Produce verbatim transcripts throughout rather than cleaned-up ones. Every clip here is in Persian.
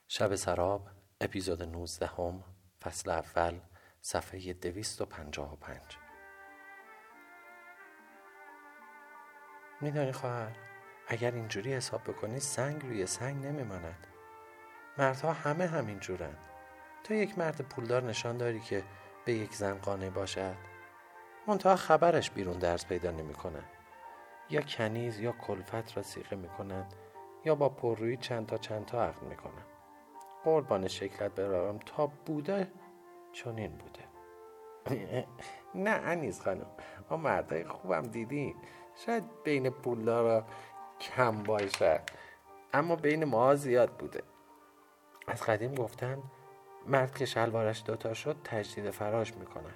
شب سراب اپیزود نوزدهم فصل اول صفحه دویست و پنجاه و پنج. میدانی خواهر، اگر اینجوری حساب بکنی سنگ روی سنگ نمیماند. مردها همه همین جورن. تو یک مرد پولدار نشان داری که به یک زن قانع باشد، منتها خبرش بیرون درس پیدا نمی کنن. یا کنیز یا کلفت را سیغه می کنن، یا با پررویی چند تا چند تا عقد می کنن. قربان شکلت بروم، تا بوده چنین بوده. نه انیس خانم، ما مردای خوبم دیدیم. شاید بین پولدارا کم باشد، اما بین ما زیاد بوده. از قدیم گفتن مرد که شلوارش دوتا شد تجدید فراش میکنن.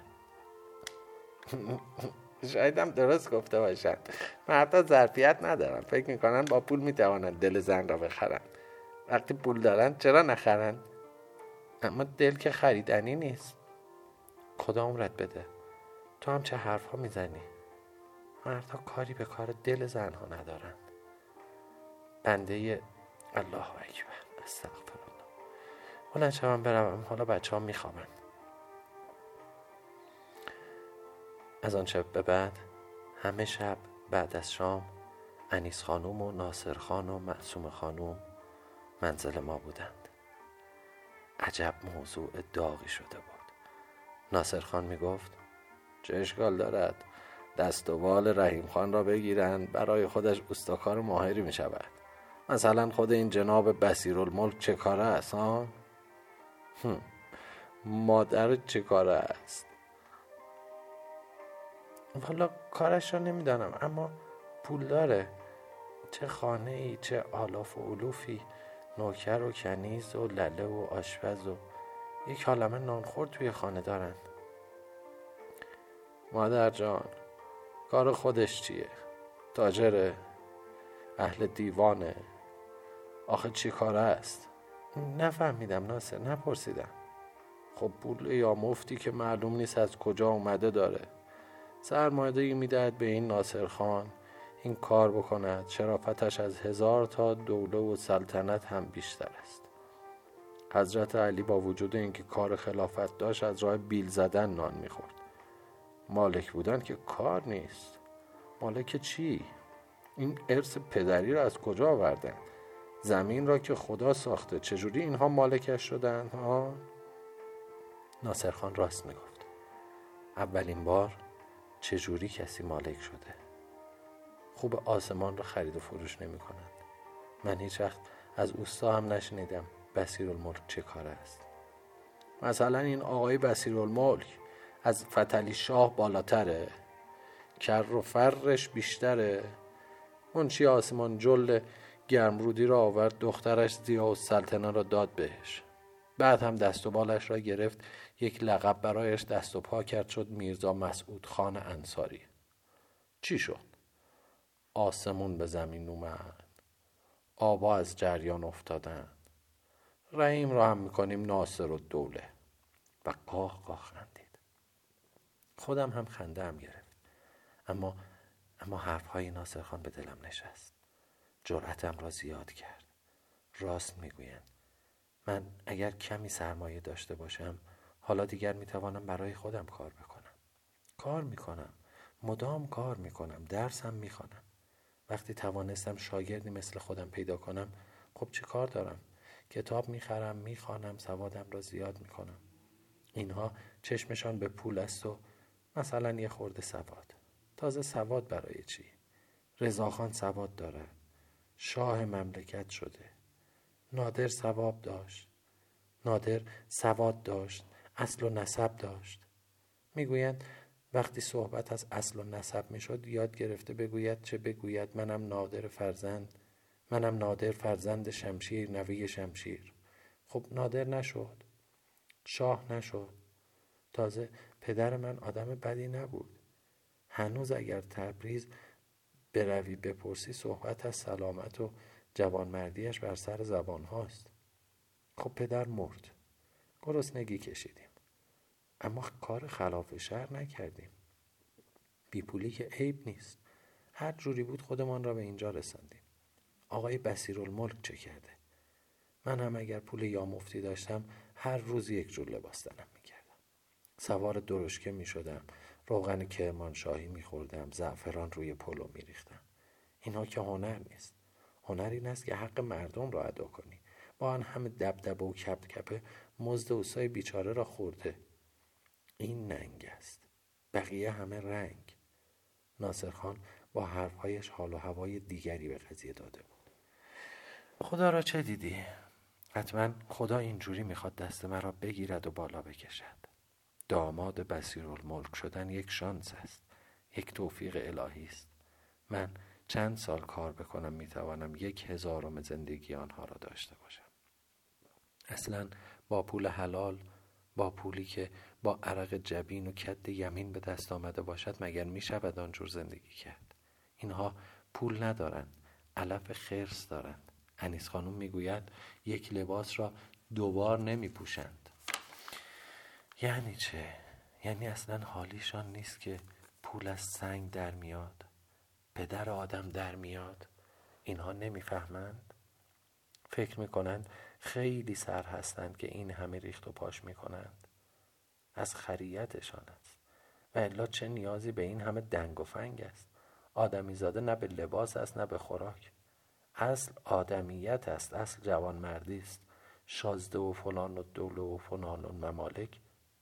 شاید هم درست گفته باشن. مردها ظرفیت ندارن، فکر میکنن با پول میتوانن دل زن را بخرن. وقتی پول دارن چرا نخرن؟ اما دل که خریدنی نیست. خدا عمرت بده. تو هم چه حرف ها میزنی؟ مردها کاری به کار دل زنها ندارند. بنده الله اکبر، استغفر الله. بلند شوم بروم، حالا بچه ها میخوابند. از آن شب به بعد همه شب بعد از شام انیس خانوم و ناصر خان و معصوم خانوم منزل ما بودند. عجب موضوع داغی شده بود. ناصر خان می گفت چه اشکال دارد؟ دست و بال رحیم خان را بگیرند، برای خودش استکار ماهری می شود. مثلا خود این جناب بصیرالملک چه کاره است ها؟ مادر چه کاره است؟ والا کارش را نمیدانم، اما پول داره. چه خانه ای، چه آلاف و علوفی، نوکر و کنیز و لله و آشپز و یک عالمه نانخور توی خانه دارن. مادر جان، کار خودش چیه؟ تاجره؟ اهل دیوانه؟ آخه چی کاره است؟ نفهمیدم ناصر، نپرسیدم. خب پول یا مفتی که معلوم نیست از کجا اومده داره. سرمایه‌ای میدهد به این ناصر خان این کار بکند. شرافتش از هزار تا دوله و سلطنت هم بیشتر است. حضرت علی با وجود اینکه کار خلافت داشت از راه بیل زدن نان میخورد. مالک بودن که کار نیست. مالک چی؟ این ارث پدری را از کجا آوردن؟ زمین را که خدا ساخته، چجوری اینها مالکش شدن ها؟ ناصر خان راست میگفت. اولین بار چجوری کسی مالک شده؟ خوب آسمان را خرید و فروش نمی کنند. من هیچ وقت از اوستا هم نشنیدم بصیرالملک چه کار است. مثلا این آقای بصیرالملک از فتحعلی شاه بالاتره، کر و فرش بیشتره. منشی آسمان جل گرمرودی را آورد، دخترش ضیاءالسلطنه را داد بهش. بعد هم دست و بالش را گرفت، یک لقب برایش دست و پا کرد، شد میرزا مسعود خان انصاری. چی شد؟ آسمون به زمین اومد، آبا از جریان افتادن. رحیم را هم میکنیم ناصر و دوله. و قاه قاه خندید. خودم هم خنده هم گرفت. اما اما حرفهای ناصر خان به دلم نشست. جرأتم را زیاد کرد. راست میگویند. من اگر کمی سرمایه داشته باشم، حالا دیگر میتوانم برای خودم کار بکنم. کار میکنم، مدام کار میکنم، درسم میخوانم. وقتی توانستم شاگردی مثل خودم پیدا کنم، خب چه کار دارم؟ کتاب میخرم، میخوانم، سوادم را زیاد میکنم. اینها چشمشان به پول است و مثلا یه خورده سواد. تازه سواد برای چی؟ رضاخان سواد داره، شاه مملکت شده. نادر سواد داشت، نادر سواد داشت، اصل و نسب داشت. میگویند وقتی صحبت از اصل و نسب میشد یاد گرفته بگوید چه بگوید منم نادر فرزند منم نادر فرزند شمشیر نوی شمشیر. خب نادر نشد، شاه نشد. تازه پدر من آدم بدی نبود. هنوز اگر تبریز بروی بپرسی صحبت از سلامت و جوانمردیش بر سر زبان هاست. خب پدر مرد، گرسنگی کشیدیم، اما کار خلاف شرع نکردیم. بی پولی که عیب نیست. هر جوری بود خودمان را به اینجا رساندیم. آقای بصیرالملک چه کرده؟ من هم اگر پول یا مفتی داشتم هر روز یک جور لباس تنم میکردم. سوار درشکه میشدم، روغن کرمانشاهی میخوردم، زعفران روی پلو میریختم. اینها که هنر نیست. هنر این است که حق مردم را ادا کنی. با آن همه دبدبه و کپ کپه مزد اوسای بیچاره را خورده. این ننگ است. بقیه همه رنگ. ناصرخان با حرفهایش حال و هوای دیگری به قضیه داده بود. خدا را چه دیدی؟ حتما خدا اینجوری میخواد دست مرا بگیرد و بالا بکشد. داماد بصیرالملک شدن یک شانس است، یک توفیق الهی است. من چند سال کار بکنم میتوانم یک هزارم زندگی آنها را داشته باشم. اصلا با پول حلال، با پولی که با عرق جبین و کد یمین به دست آمده باشد مگر میشود آنجور زندگی کرد؟ اینها پول ندارند، علف خرس دارند. انیس خانم میگوید یک لباس را دوبار نمی پوشند. یعنی چه؟ یعنی اصلا حالیشان نیست که پول از سنگ در میاد، پدر آدم در میاد. اینها نمیفهمند. فکر میکنند خیلی سر هستند که این همه ریخت و پاش میکنند. از خریتشان است. و الا چه نیازی به این همه دنگ و فنگ است؟ آدمی زاده نه به لباس است نه به خوراک. اصل آدمیت است، اصل جوانمردی است. شازده و فلان و دوله و فلان و ممالک.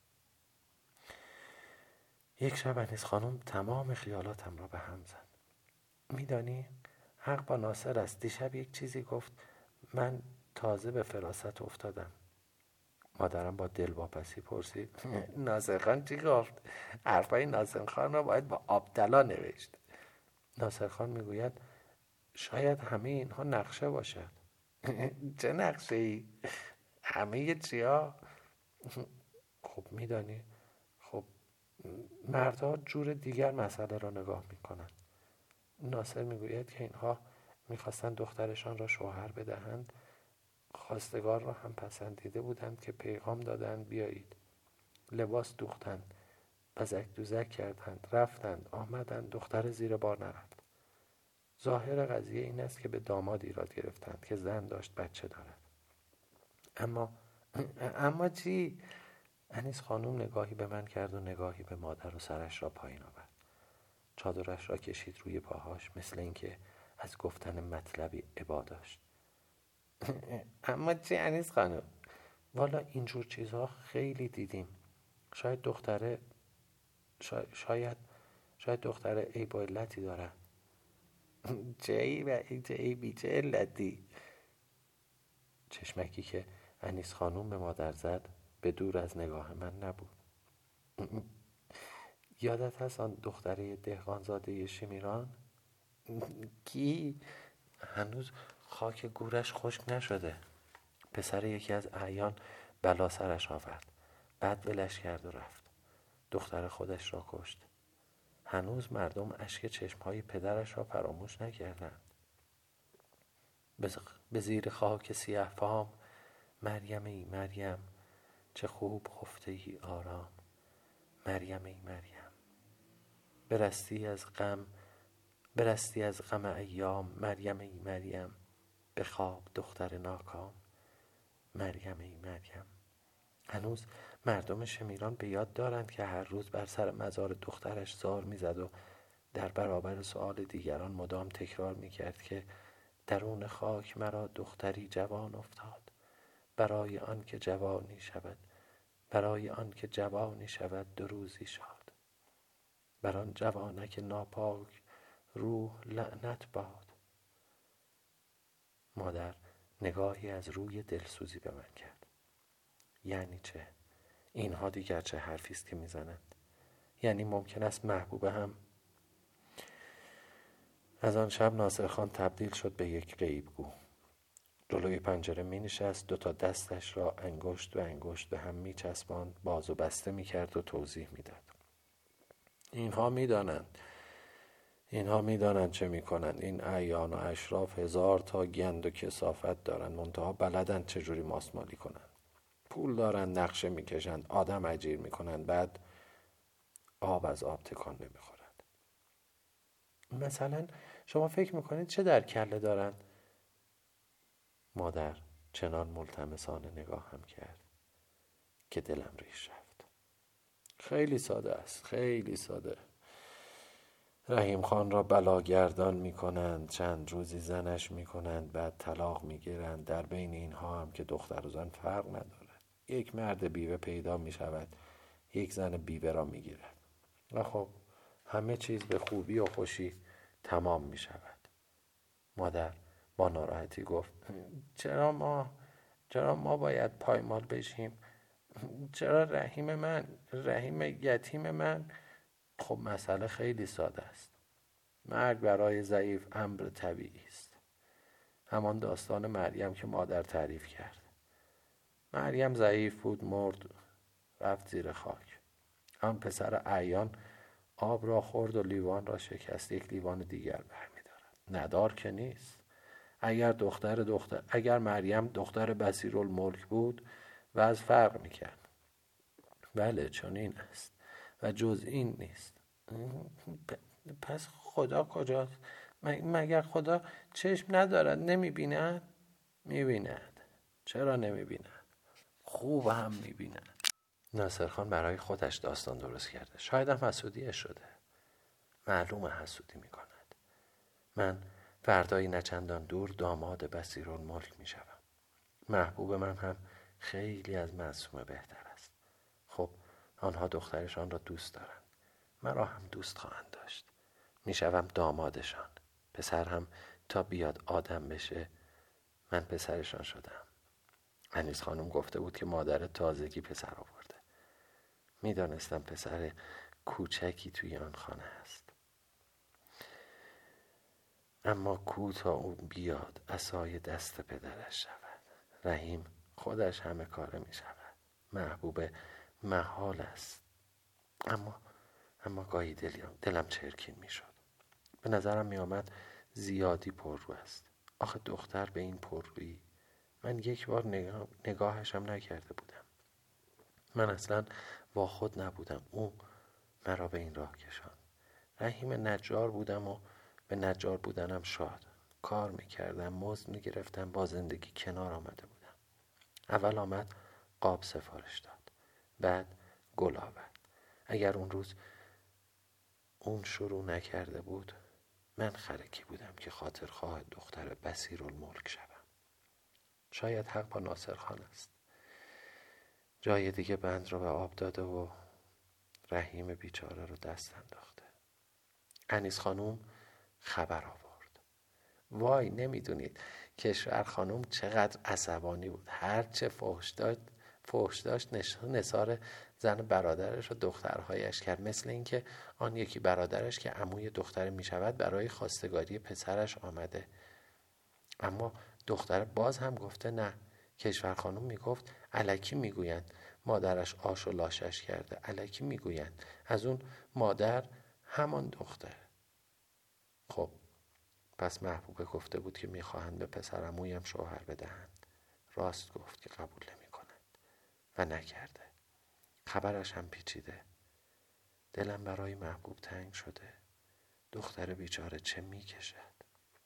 یک شب انیس خانم تمام خیالاتم را به هم زد. میدانی حق با ناصر است. دیشب یک چیزی گفت، من تازه به فراست افتادم. مادرم با دلواپسی پرسید ناصر خان چی گفت؟ حرفای ناصر خان را باید با آبدلا نوشت. ناصر خان میگوید شاید همه اینها نقشه باشد. چه نقشه ای؟ همه چیا؟ خب میدانی، خب مردها جور دیگر مسئله را نگاه میکنند. ناصر میگوید که اینها میخواستند دخترشان را شوهر بدهند، خواستگار را هم پسندیده بودند که پیغام دادند بیایید. لباس دوختند، بزک دوزک کردند، رفتند آمدند، دختر زیر بار نرفت. ظاهر قضیه این است که به داماد ایراد گرفتند که زن داشت بچه دارد. اما اما چی؟ انیس خانوم نگاهی به من کرد و نگاهی به مادر و سرش را پایین آورد. چادرش را کشید روی پاهاش مثل اینکه از گفتن مطلبی ابا داشت. اما چی انیس خانوم؟ والا اینجور چیزها خیلی دیدیم. شاید دختره شاید شاید دختره عیب و علتی دارد. چه عیب چه عیبی چه علتی؟ چشمکی که انیس خانوم به مادر زد به دور از نگاه من نبود. یادت هست آن دختره دهقانزاده شمیران؟ کی؟ هنوز خاک گورش خشک نشده. پسر یکی از اعیان بلا سرش آورد، بعد ولش کرد و رفت. دختر خودش را کشت. هنوز مردم اشک چشمهای پدرش را فراموش نکردند. به زیر خاک سیاه فام، مریم ای مریم، چه خوب خفته ای آرام. مریم ای مریم، برستی از غم برستی از غم ایام. مریم ای مریم، به خواب دختر ناکام. مریم ای مریم. هنوز مردم شمیران به یاد دارند که هر روز بر سر مزار دخترش زار میزد و در برابر سؤال دیگران مدام تکرار میکرد که درون خاک مرا دختری جوان افتاد، برای آن که جوانی شود، برای آن که جوانی شود دو روزی شاد. بر آن جوانک ناپاک روح لعنت باد. مادر نگاهی از روی دلسوزی به من کرد. یعنی چه؟ اینها دیگر چه حرفی است که میزنند؟ یعنی ممکن است محبوب هم؟ از آن شب ناصر خان تبدیل شد به یک غیبگو. جلوی پنجره می نشست، دو تا دستش را انگشت و انگشت به هم می چسباند، باز و بسته می کرد و توضیح می داد. اینها می دانند اینها می دانند چه می کنند. این اعیان و اشراف هزار تا گند و کثافت دارند، منتها بلدند چجوری ماسمالی کنند. پول دارند، نقشه می کشند، آدم اجیر می کنند، بعد آب از آب تکان نمی خورد. مثلا شما فکر می کنید چه در کله دارند؟ مادر چنان ملتمسانه نگاهم کرد که دلم ریش رفت. خیلی ساده است، خیلی ساده. رحیم خان را بلاگردان می کنند، چند روزی زنش می کنند، بعد طلاق می گیرند. در بین اینها هم که دختر و زن فرق ندارد. یک مرد بیوه پیدا می شود، یک زن بیوه را می گیرد و خب همه چیز به خوبی و خوشی تمام می شود. مادر با ناراحتی گفت چرا ما چرا ما باید پایمال بشیم؟ چرا رحیم من رحیم یتیم من؟ خب مسئله خیلی ساده است. مرگ برای ضعیف امر طبیعی است. همان داستان مریم که مادر تعریف کرد. مریم ضعیف بود، مرد، رفت زیر خاک. آن پسر اعیان آب را خورد و لیوان را شکست، یک لیوان دیگر برمی‌دارد. ندار که نیست. اگر دختر دختر اگر مریم دختر بصیرالملک بود وضع فرق می‌کرد. بله چنین است و جز این نیست. پس خدا کجاست؟ مگر خدا چشم ندارد؟ نمی‌بیند؟ می‌بیند. چرا نمی‌بیند؟ خوب هم می‌بیند. ناصرخان برای خودش داستان درست کرده. شاید هم حسودیش شده. معلومه حسودی می‌کند. من فردایی نچندان دور داماد بصیرالملک می‌شوم. محبوب من هم خیلی از معصومه بهتر است. خب آنها دخترشان را دوست دارند. مرا هم دوست خواهند داشت. میشوم دامادشان. پسر هم تا بیاد آدم بشه من پسرشان شدم. انیس خانم گفته بود که مادر تازگی پسر آورده. میدانستم پسر کوچکی توی آن خانه است. اما کو تا او بیاد عصای دست پدرش شود. رحیم خودش همه کاره می شود. محبوب محال است. اما اما گاهی دلم, دلم چرکین می شد. به نظرم می آمد زیادی پررو است. آخه دختر به این پررویی. من یک بار نگاه، نگاهشم نکرده بودم. من اصلا با خود نبودم. او مرا به این راه کشاند. رحیم نجار بودم و به نجار بودنم شاد. کار میکردم، مزد میگرفتم، با زندگی کنار آمده بودم. اول آمد قاب سفارش داد، بعد گل آورد. اگر اون روز اون شروع نکرده بود من خرکی بودم که خاطرخواه دختر بصیرالملک شوم. شاید حق با ناصر خان است. جای دیگه بند رو به آب داده و رحیم بیچاره رو دست انداخته. انیس خانوم خبر آورد. وای نمیدونید کشور خانوم چقدر عصبانی بود. هرچه فحش داشت فحش داشت نثار زن برادرش و دخترهایش کرد، مثل اینکه آن یکی برادرش که عموی دختر می شود برای خواستگاری پسرش آمده. اما دختر باز هم گفته نه. کشور خانوم می گفت الکی می گویند مادرش آش و لاشش کرده، الکی می گویند از اون مادر همان دختر. خب پس محبوبه گفته بود که میخواهند به پسر عمویم شوهر بدهند. راست گفت که قبول نمی کنند و نکرده. خبرش هم پیچیده. دلم برای محبوب تنگ شده. دختر بیچاره چه میکشد؟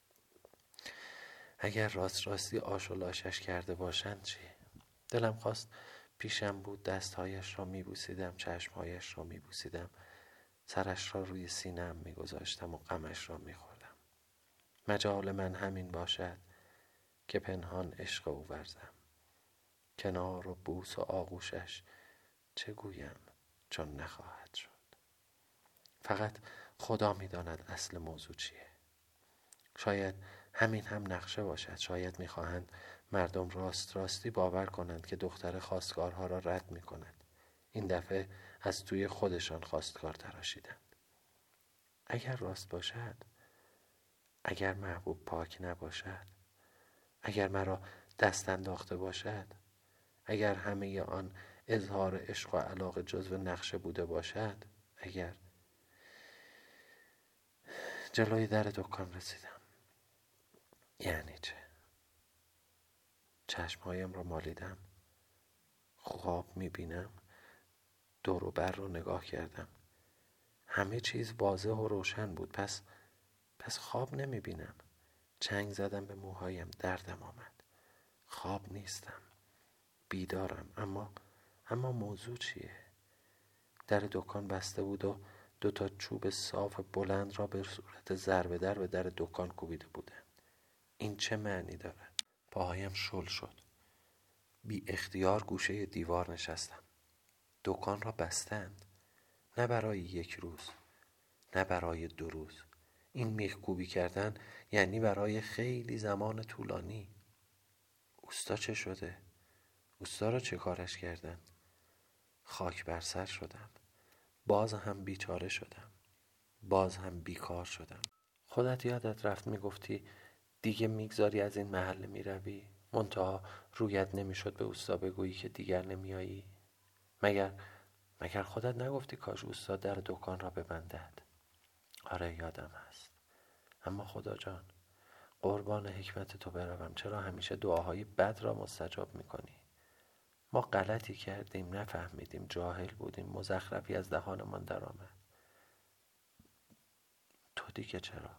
اگر راست راستی آش و لاشش کرده باشند چی؟ دلم خواست پیشم بود دستهایش را میبوسیدم، چشمهایش را میبوسیدم، سرش را روی سینه‌ام میگذاشتم و غمش را میخوردم. مجال من همین باشد که پنهان عشق او ورزم. کنار و بوس و آغوشش چه گویم چون نخواهد شد. فقط خدا میداند اصل موضوع چیه. شاید همین هم نقشه باشد. شاید میخواهند مردم راست راستی باور کنند که دختر خواستگارها را رد میکند. این دفعه از توی خودشان خواستگار تراشیدند. اگر راست باشد، اگر محبوب پاک نباشد، اگر مرا دست انداخته باشد، اگر همه آن اظهار عشق و علاقه جزو نقشه بوده باشد، اگر جلوی در دکان رسیدم. یعنی چه؟ چشمهایم را مالیدم، خواب میبینم، دور و بر رو نگاه کردم، همه چیز واضح و روشن بود. پس پس خواب نمیبینم. چنگ زدم به موهایم، دردم آمد. خواب نیستم، بیدارم. اما اما موضوع چیه؟ در دکان بسته بود و دو تا چوب صاف بلند را به صورت ضربه در به در دکان کوبیده بودند. این چه معنی دارد؟ پاهایم شل شد. بی اختیار گوشه دیوار نشستم. دکان را بستند، نه برای یک روز، نه برای دو روز. این میخکوبی کردن یعنی برای خیلی زمان طولانی. اوستا چه شده؟ اوستا را چه کارش کردن؟ خاک بر سر شدم. باز هم بیچاره شدم. باز هم بیکار شدم. خودت یادت رفت میگفتی دیگه میگذاری از این محله میروی؟ منتها رویت نمیشد به اوستا بگویی که دیگر نمیایی؟ مگر مگر خودت نگفتی کاش اوستا در دکان را ببندد؟ آره یادم هست. اما خدا جان، قربان حکمت تو بروم، چرا همیشه دعاهای بد را مستجاب میکنی؟ ما غلطی کردیم، نفهمیدیم، جاهل بودیم، مزخرفی از دهانمان در آمد. تو دیگه چرا؟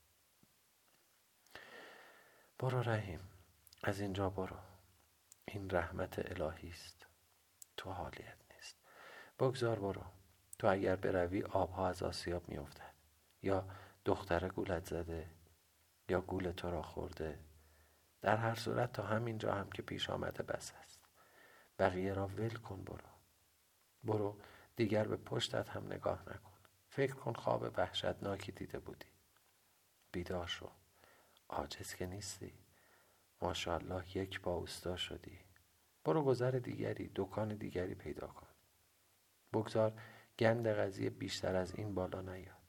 برو رحیم، از اینجا برو. این رحمت الهی است. تو حالیت نیست. بگذار برو. تو اگر بروی آبها از آسیاب میافتد. یا دختره گولت زده، یا گول تو را خورده. در هر صورت تا همینجا هم که پیش آمده بس است. بقیه را ول کن. برو برو دیگر به پشتت هم نگاه نکن. فکر کن خواب وحشتناکی دیده بودی. بیدار شو. عاجز که نیستی. ماشاءالله یک با اوستا شدی. برو گذر دیگری، دکان دیگری پیدا کن. بگذار گند قضیه بیشتر از این بالا نیاد.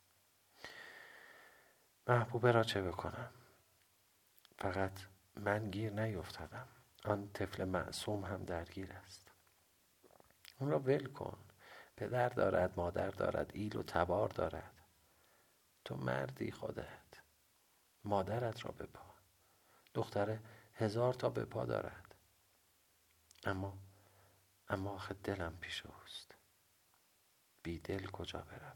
محبوبه را چه بکنم؟ فقط من گیر نیفتادم. آن طفل معصوم هم درگیر است. اون را ول کن. پدر دارد، مادر دارد، ایل و تبار دارد. تو مردی خودت. مادرت را بپا. دختره هزار تا بپا دارد. اما اما آخه دلم پیش اوست. بی دل کجا بروم؟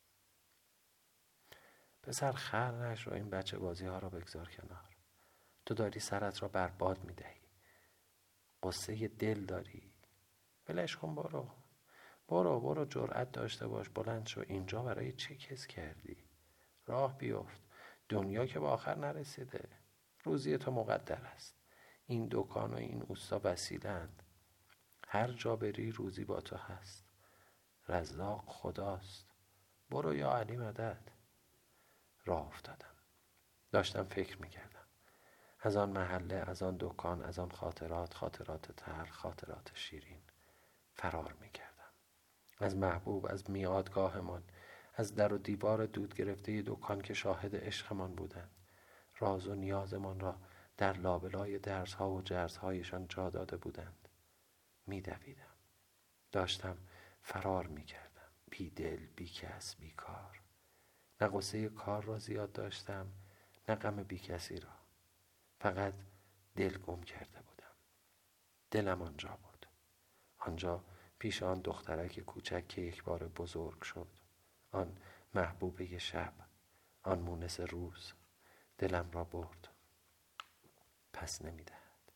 پسر خر نشو، این بچه بازی ها را بگذار کنار. تو داری سرت را برباد می دهی. قصه دل داری. ولش کن. برو برو برو جرأت داشته باش. بلند شو. اینجا برای چه کس کردی؟ راه بیفت. دنیا که به آخر نرسیده. روزی تو مقدر است. این دکان و این اوستا وسیله‌اند. هر جا بری روزی با تو هست. رزاق خداست. برو یا علی مدد. راه افتادم. داشتم فکر میکردم. از آن محله، از آن دکان، از آن خاطرات، خاطرات تلخ، خاطرات شیرین فرار میکردم. از محبوب، از میادگاهمان، از در و دیوار دود گرفته دکان که شاهد عشقمان بودند. راز و نیازمان را در لابلای درسها و جرسهایشان جا داده بودند. میدویدم. داشتم فرار میکردم. بی دل، بی کس، بی کار. نه قصه کار را زیاد داشتم، نه غم بی کسی را. فقط دل گم کرده بودم. دلم آنجا بود. آنجا پیش آن دخترک کوچک که یک بار بزرگ شد. آن محبوبه شب. آن مونس روز. دلم را برد. پس نمیدهد.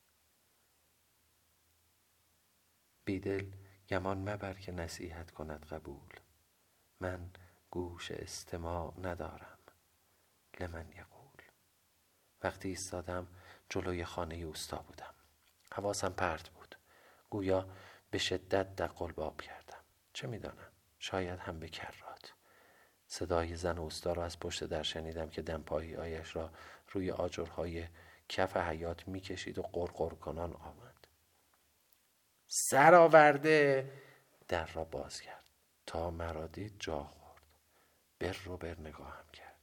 بیدل گمان مبر که نصیحت کند قبول. من گوش استماع ندارم. لمن یقول. وقتی ایستادم جلوی خانه اوستا بودم. حواسم پرت بود. گویا به شدت دقلباب کردم. چه میدانم؟ شاید هم به کرات. صدای زن اوستا را از پشت در شنیدم که دمپایی آیش را روی آجرهای کف حیاط میکشید و قرقر کنان آمد. سر آورده. در را باز کرد. تا مرا دید جا خورد. بر رو بر نگاهم کرد.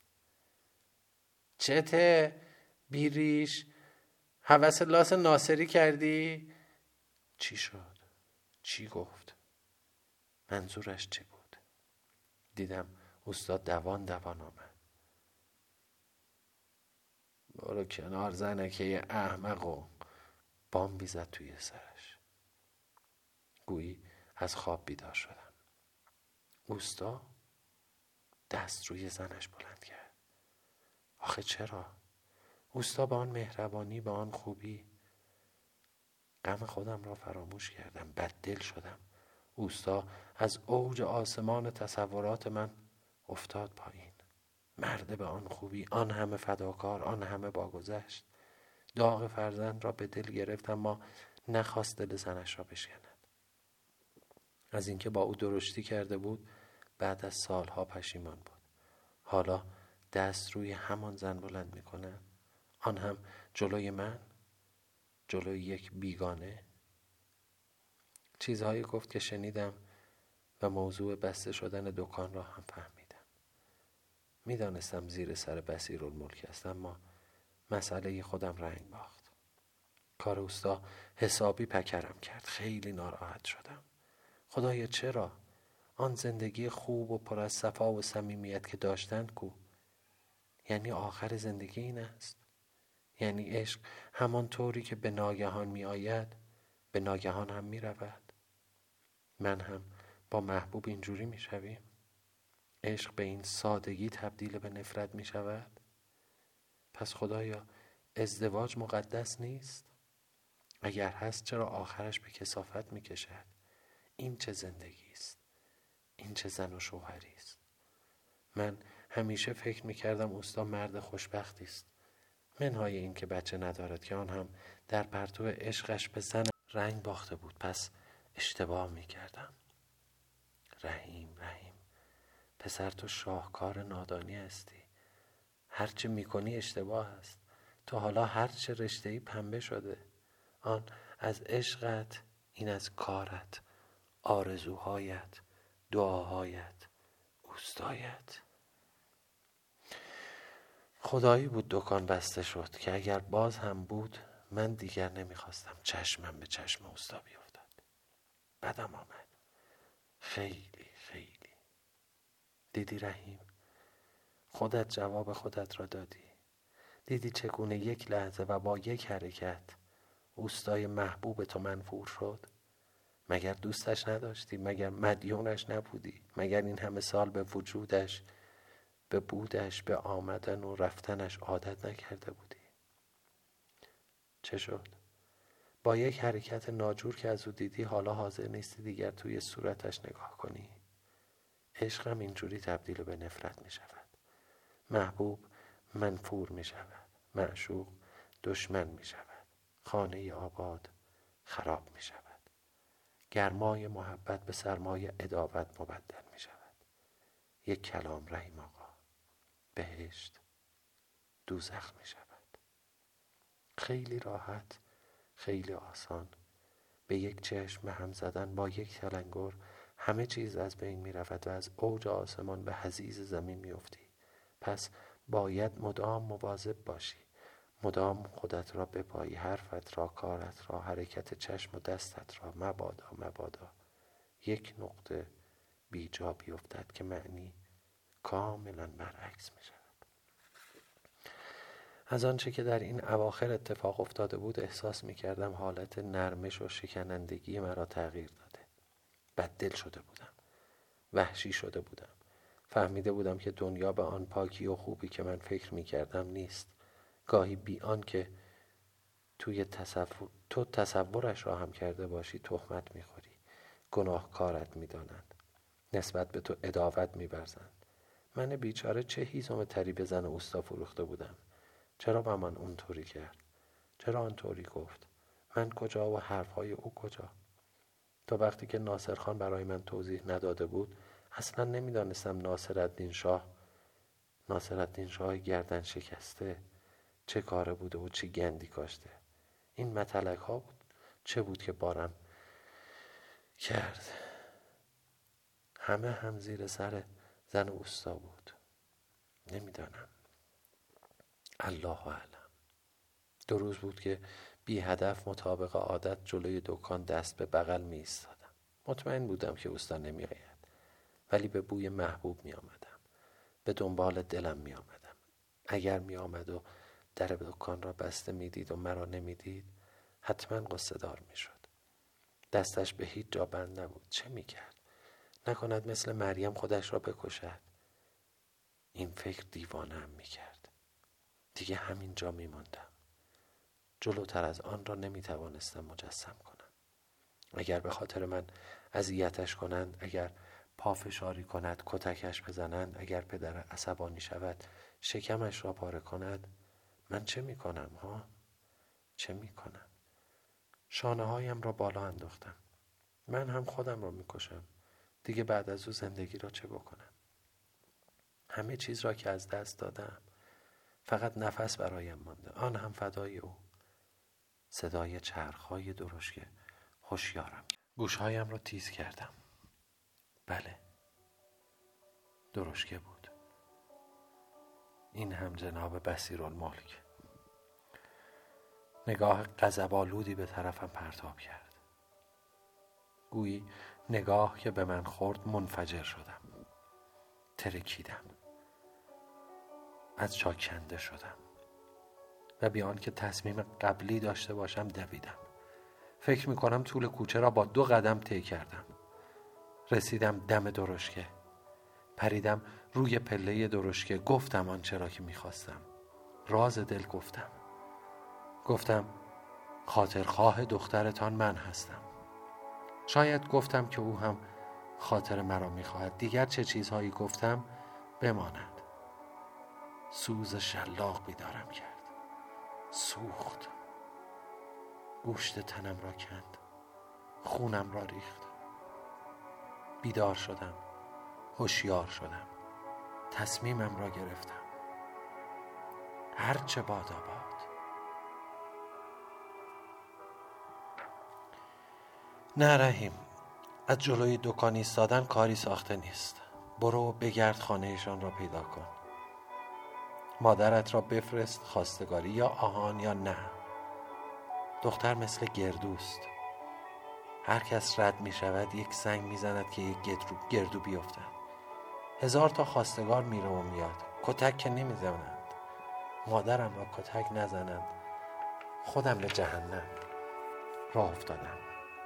چته بیریش؟ هوس لاس ناصری کردی؟ چی شد؟ چی گفت؟ منظورش چی بود؟ دیدم استاد دوان دوان آمد. برو کنار زنکه احمق و بامبی زد توی سرش. گویی از خواب بیدار شدم. اوستا دست روی زنش بلند کرد. آخه چرا؟ اوستا به آن مهربانی، به آن خوبی. غم خودم را فراموش کردم، بددل شدم. اوستا از اوج آسمان تصورات من افتاد پایین. مرد به آن خوبی، آن همه فداکار، آن همه باگذشت. داغ فرزند را به دل گرفت اما نخواست دل زنش را بشکند. از اینکه با او درشتی کرده بود بعد از سالها پشیمان بود. حالا دست روی همان زن بلند می کند، آن هم جلوی من، جلوی یک بیگانه. چیزهایی گفت که شنیدم و موضوع بسته شدن دکان را هم فهمیدم. می دانستم زیر سر بصیرالملک است، اما مسئله خودم رنگ باخت. کار اوستا حسابی پکرم کرد. خیلی ناراحت شدم. خدایا چرا؟ آن زندگی خوب و پر از صفا و صمیمیت که داشتند کو؟ یعنی آخر زندگی این است؟ یعنی عشق همان طوری که به ناگهان می آید به ناگهان هم می رود؟ من هم با محبوب اینجوری می شویم؟ عشق به این سادگی تبدیل به نفرت می شود؟ پس خدایا ازدواج مقدس نیست؟ اگر هست چرا آخرش به کثافت می کشد؟ این چه زندگی است؟ این چه زن و شوهری است؟ من همیشه فکر می کردم اوستا مرد خوشبختی است، منهای این که بچه ندارد که آن هم در پرتو عشقش به زن رنگ باخته بود. پس اشتباه می کردم. رحیم رحیم پسر، تو شاهکار نادانی هستی. هرچه می کنی اشتباه است. تو حالا هرچه رشته‌ای پنبه شده. آن از عشقت، این از کارت، آرزوهایت، دعاهایت، اوستایت. خدایی بود دکان بسته شد که اگر باز هم بود من دیگر نمیخواستم چشمم به چشم اوستا بیفتد. بدم آمد. خیلی خیلی. دیدی رحیم؟ خودت جواب خودت را دادی. دیدی چگونه یک لحظه و با یک حرکت اوستای محبوب تو منفور شد؟ مگر دوستش نداشتی؟ مگر مدیونش نبودی؟ مگر این همه سال به وجودش، به بودش، به آمدن و رفتنش عادت نکرده بودی؟ چه شد؟ با یک حرکت ناجور که از او دیدی حالا حاضر نیستی دیگر توی صورتش نگاه کنی؟ عشقم اینجوری تبدیل به نفرت می شود. محبوب منفور می شود. معشوق دشمن می شود. خانه آباد خراب می شود. گرمای محبت به سرمای عداوت مبدل می شود. یک کلام رحیم آقا، بهشت دوزخ می شود. خیلی راحت، خیلی آسان، به یک چشم به هم زدن، با یک تلنگر همه چیز از بین می رود و از اوج آسمان به حضیض زمین می افتی. پس باید مدام مواظب باشی، مدام خودت را بپایی، حرفت را، کارت را، حرکت چشم و دستت را مبادا مبادا یک نقطه بی جا بیفتد که معنی کاملا برعکس می شود. از آنچه که در این اواخر اتفاق افتاده بود احساس می کردم حالت نرمش و شکنندگی مرا تغییر داده. بددل شده بودم، وحشی شده بودم. فهمیده بودم که دنیا به آن پاکی و خوبی که من فکر می کردم نیست. گاهی بی آن که توی تصور تو تصورش را هم کرده باشی تهمت می خوری. گناهکارت می دانند. نسبت به تو عداوت می ورزند. من بیچاره چه هیزم تری به زن اوستا فروخته بودم. چرا با من اونطوری کرد؟ چرا آنطوری گفت؟ من کجا و حرفهای او کجا؟ تا وقتی که ناصرخان برای من توضیح نداده بود اصلا نمیدانستم ناصرالدین شاه ناصرالدین شاه گردن شکسته چه کاره بوده و چه گندی کاشته. این متلک ها بود چه بود که بارم کرد. همه هم زیر سر زن اوستا بود. نمیدانم، الله اعلم. دو روز بود که بی هدف مطابق عادت جلوی دکان دست به بغل می ایستادم. مطمئن بودم که اوستا نمی آید، ولی به بوی محبوب می آمدم. به دنبال دلم می آمدم. اگر می آمد و در دکان را بسته می دید و مرا نمی دید حتما قصه دار می شد. دستش به هیچ جا بند نبود. چه می کرد؟ نکند مثل مریم خودش را بکشد؟ این فکر دیوانه هم می کرد. دیگه همین جا می ماندم. جلوتر از آن را نمیتوانستم مجسم کنم. اگر به خاطر من اذیتش کنند، اگر پافشاری کند، کتکش بزنند، اگر پدر عصبانی شود، شکمش را پاره کند، من چه میکنم ها؟ چه میکنم؟ شانه هایم را بالا انداختم. من هم خودم را میکشم. دیگه بعد از او زندگی را چه بکنم؟ همه چیز را که از دست دادم، فقط نفس برایم مانده، آن هم فدای او. صدای چرخهای درشکه هوشیارم. گوشهایم را تیز کردم. بله، درشکه بود. این هم جناب بصیرالملک. نگاه غضب‌آلودی به طرفم پرتاب کرد. گویی نگاه که به من خورد منفجر شدم. ترکیدم. از جا کنده شدم و بی آنکه تصمیم قبلی داشته باشم دویدم. فکر میکنم طول کوچه را با دو قدم طی کردم. رسیدم دم درشکه. پریدم روی پله درشکه. گفتم آنچه را که میخواستم. راز دل گفتم. گفتم خاطرخواه دخترتان من هستم. شاید گفتم که او هم خاطر مرا میخواهد. دیگر چه چیزهایی گفتم بماند. سوز شلاق بیدارم کرد. سوخت. گوشت تنم را کند. خونم را ریخت. بیدار شدم. هوشیار شدم. تصمیمم را گرفتم. هرچه باد آباد. نه رحیم، از جلوی دکان ایستادن کاری ساخته نیست. برو بگرد خانهشان را پیدا کن. مادرت را بفرست خواستگاری، یا آهان یا نه. دختر مثل گردوست. هر کس رد می شود یک سنگ می زند که یک گردو بیفتد. هزار تا خواستگار میره و میاد. کتک که نمی زنند. مادرم را کتک نزنند. خودم به جهنم راه افتادم.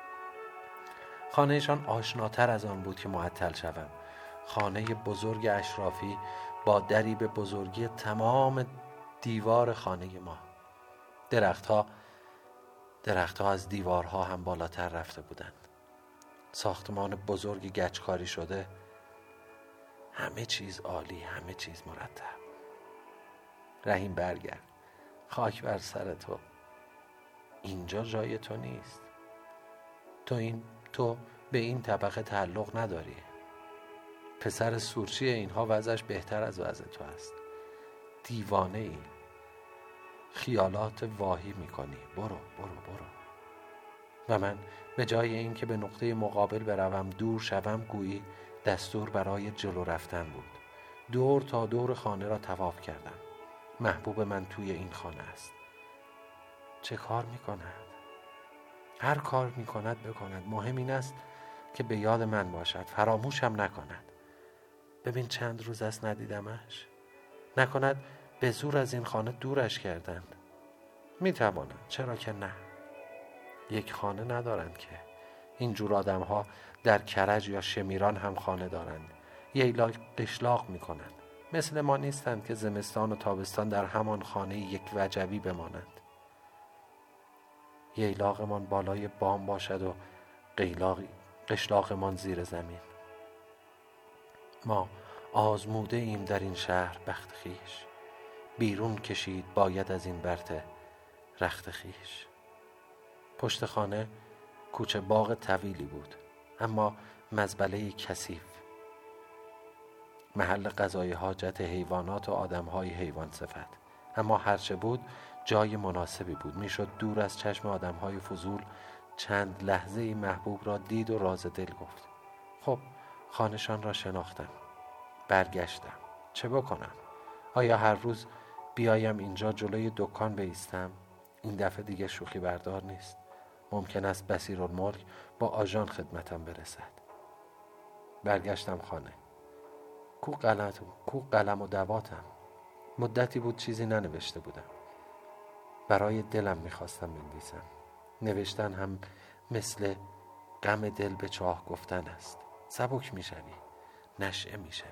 خانهشان آشناتر از آن بود که معطل شوم. خانه بزرگ اشرافی با دری به بزرگی تمام دیوار خانه ما. درختها درختها از دیوارها هم بالاتر رفته بودند. ساختمان بزرگ گچکاری شده. همه چیز عالی، همه چیز مرتب. رحیم برگرد. خاک بر سر تو. اینجا جای تو نیست. تو این تو به این طبقه تعلق نداری. پسر سورچی اینها وضعش بهتر از وضع تو است. دیوانه ای. خیالات واهی میکنی. برو برو برو. و من به جای این که به نقطه مقابل بروم، دور شوم، گویی دستور برای جلو رفتن بود. دور تا دور خانه را طواف کردم. محبوب من توی این خانه است. چه کار میکند؟ هر کار میکند بکند. مهم این است که به یاد من باشد. فراموشم نکند. ببین چند روز است ندیدمش. نکند به زور از این خانه دورش کردند. میتوانند، چرا که نه. یک خانه ندارند که. اینجور آدم ها در کرج یا شمیران هم خانه دارند. ییلاق قشلاق میکنند. مثل ما نیستند که زمستان و تابستان در همان خانه یک وجبی بمانند. ییلاقمان بالای بام باشد و قشلاقمان زیر زمین. ما آزموده ایم در این شهر بخت خویش. بیرون کشید باید از این برته رخت خویش. پشت خانه کوچه باغ طویلی بود، اما مزبله کثیف. محل قضای حاجت حیوانات و آدمهای حیوان صفت. اما هرچه بود جای مناسبی بود. میشد دور از چشم آدمهای فضول چند لحظه محبوب را دید و راز دل گفت. خب خانه‌شان را شناختم. برگشتم. چه بکنم؟ آیا هر روز بیایم اینجا جلوی دکان بایستم؟ این دفعه دیگه شوخی بردار نیست. ممکن است بصیرالملک با آژان خدمتم برسد. برگشتم خانه. کو قلم کو قلم و دواتم. مدتی بود چیزی ننوشته بودم. برای دلم میخواستم بنویسم. نوشتن هم مثل غم دل به چاه گفتن است. سبک میشوی، نشئه میشوی.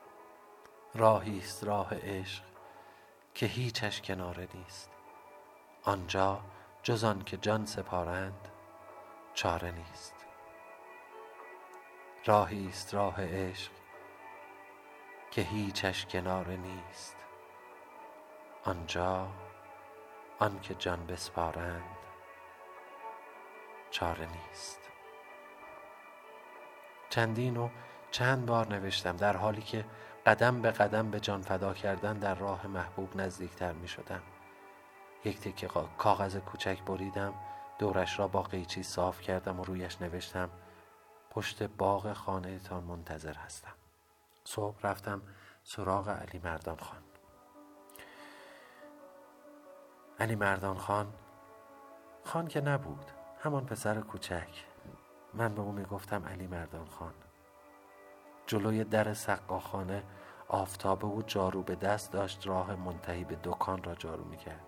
راهی است راه عشق که هیچش کناره نیست. آنجا جز آن که جان سپارند چاره نیست. راهی است راه عشق که هیچش کناره نیست. آنجا آن که جان بسپارند چاره نیست. چندین و چند بار نوشتم در حالی که قدم به قدم به جان فدا کردن در راه محبوب نزدیکتر می شدم. یک تکه کاغذ کوچک بریدم، دورش را با قیچی صاف کردم و رویش نوشتم پشت باغ خانه تان منتظر هستم. صبح رفتم سراغ علی مردان خان. علی مردان خان خان که نبود، همان پسر کوچک. من به او می گفتم علی مردان خان. جلوی در سقاخانه آفتابه و جارو به دست داشت راه منتهی به دکان را جارو می کرد.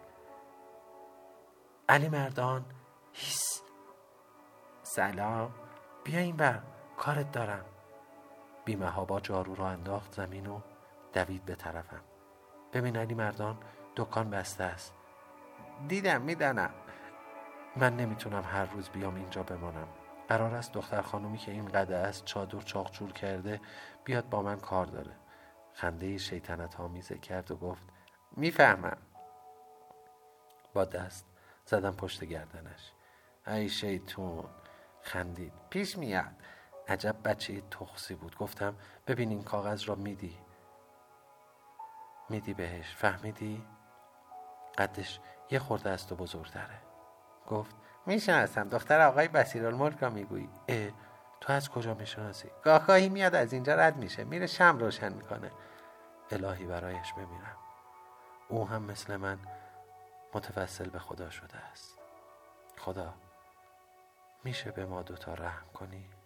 علی مردان، هیس، سلام، بیا این بر، کارت دارم. بی‌محابا جارو را انداخت زمین و دوید به طرفم. ببین علی مردان، دکان بسته است. دیدم، میدانم. من نمیتونم هر روز بیام اینجا بمانم. قرار است دختر خانومی که این قد است چادر چاقچور کرده بیاد با من کار داره. خنده شیطنت آمیزه کرد و گفت میفهمم. با دست زدم پشت گردنش. ای شیطون، خندید. پیش میاد. عجب بچه تخسی بود. گفتم ببین این کاغذ را میدی میدی بهش، فهمیدی؟ قدش یه خورده است و بزرگتره. گفت میشناسم، دختر آقای بصیرالملک را میگویی. اه، تو از کجا میشناسی؟ گاهی میاد از اینجا رد میشه، میره شمع روشن میکنه. الهی برایش بمیرم. او هم مثل من متوسل به خدا شده است. خدا، میشه به ما دوتا رحم کنی؟